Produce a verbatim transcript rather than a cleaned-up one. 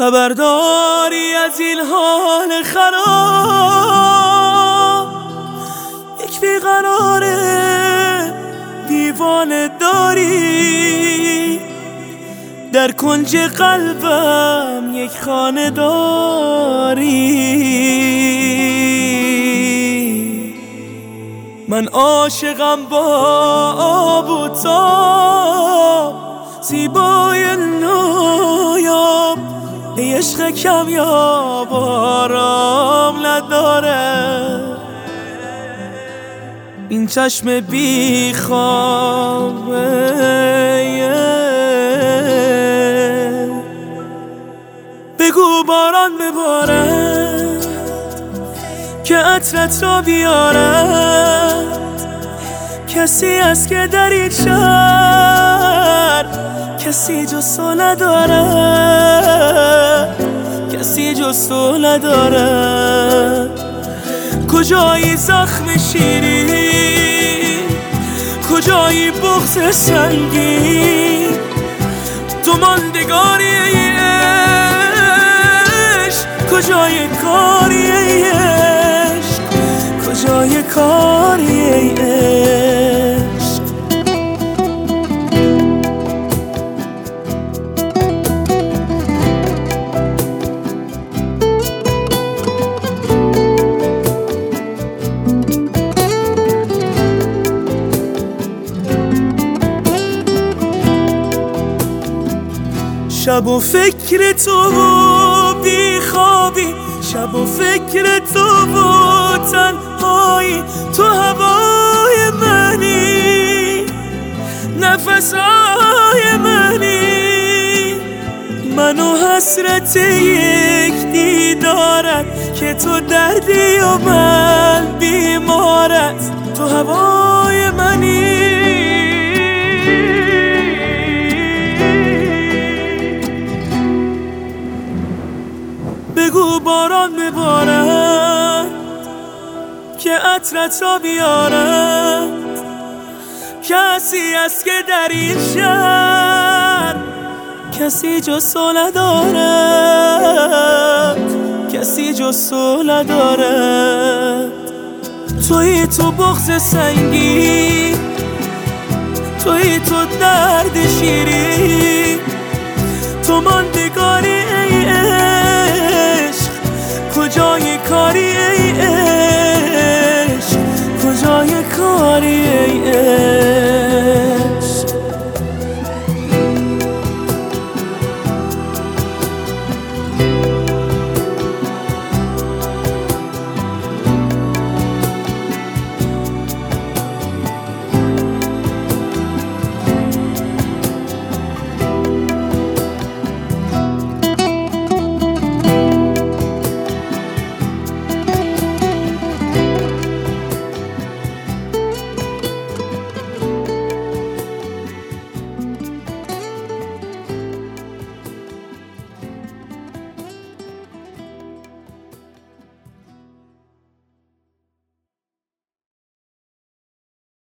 خبرداری از این حال خراب، یک بیقراره دیوانه داری، در کنج قلبم یک خانه داری. من عاشقم با آب و تاب، زیبای نایاب، ای عشق کمیاب آرام نداره. این چشم بی خوابه بگو باران ببارد که عطرت را بیارد. کسی است که در این شهر کسی جز تو نداره، کسی جز تو نداره. کجایی زخم شیرین، کجایی بغض سنگین، تو ماندگاری عشق، کجای کاری عشق، کجای کاری عشق. شب و فکر تو و بی خوابی، شب و فکر تو و تنهایی، تو هوای منی، نفسهای منی، من و حسرت یک دیدارت که تو دردی و من بیمارت، تو هوای منی. بگو باران ببارد که عطرت را بیارد. کسی است که در این شهر کسی جز تو ندارد، کسی جز تو ندارد. تویی تو بغض سنگین، تویی تو درد شیرین، تو ماندگاری عشق، کجای کاری